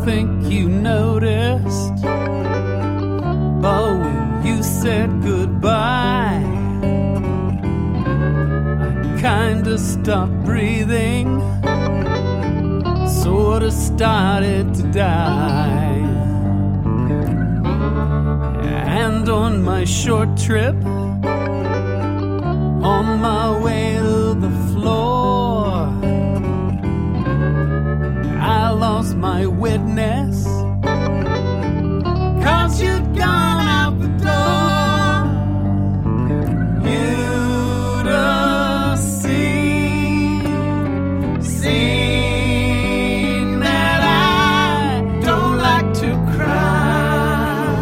think you noticed, but when you said goodbye, I kinda stopped breathing, sorta started to die. And on my short trip, on my way to the floor, I lost my witness, 'cause you'd gone out the door. You'd seen that I don't like to cry,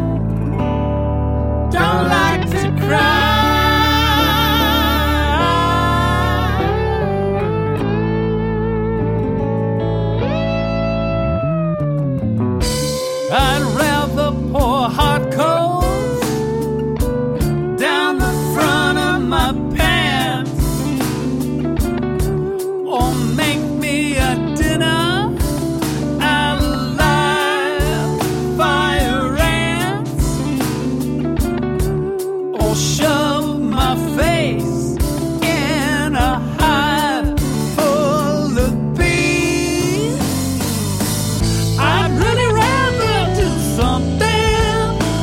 don't like to cry. I'd rather pour hot coals down the front of my pants, or make me a dinner out of live fire ants, or shove my face in a hive full of bees. I'd really rather do something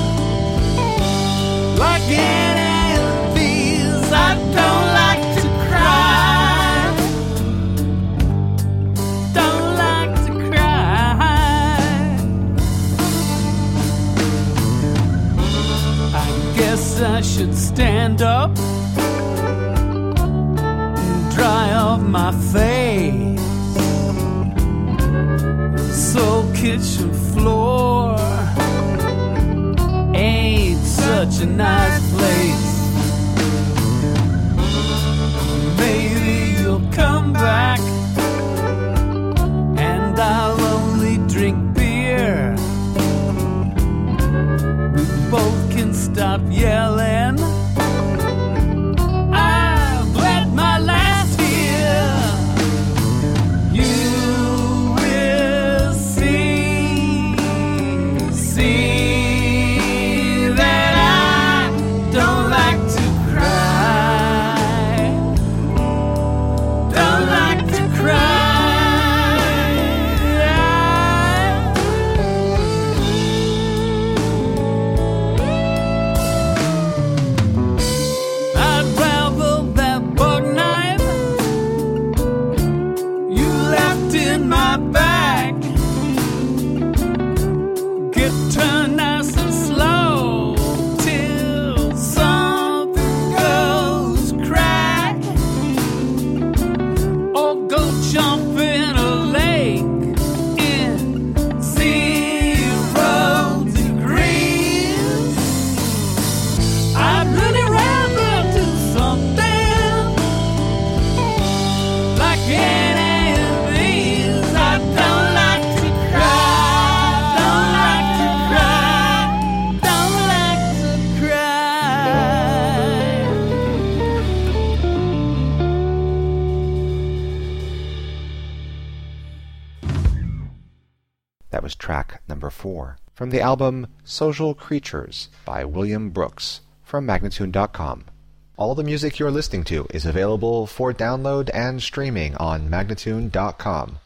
like any of these. I don't like to cry, don't like to cry. I guess I should stand up and dry off my face. So kitchen floor ain't such a nice place. Maybe you'll come back and I'll only drink beer. We both can stop yelling. I've let my last here. You will see that I don't like to cry, don't like to cry. I'd rather that bug knife you left in my bag get turned nice and slow till something goes crack, or go jump in a lake in 0 degrees. I'd really rather do something like any of these. I don't like to cry, don't like to cry, don't like to cry. That was track number 4 from the album Social Creatures by William Brooks from Magnatune.com. All the music you're listening to is available for download and streaming on Magnatune.com.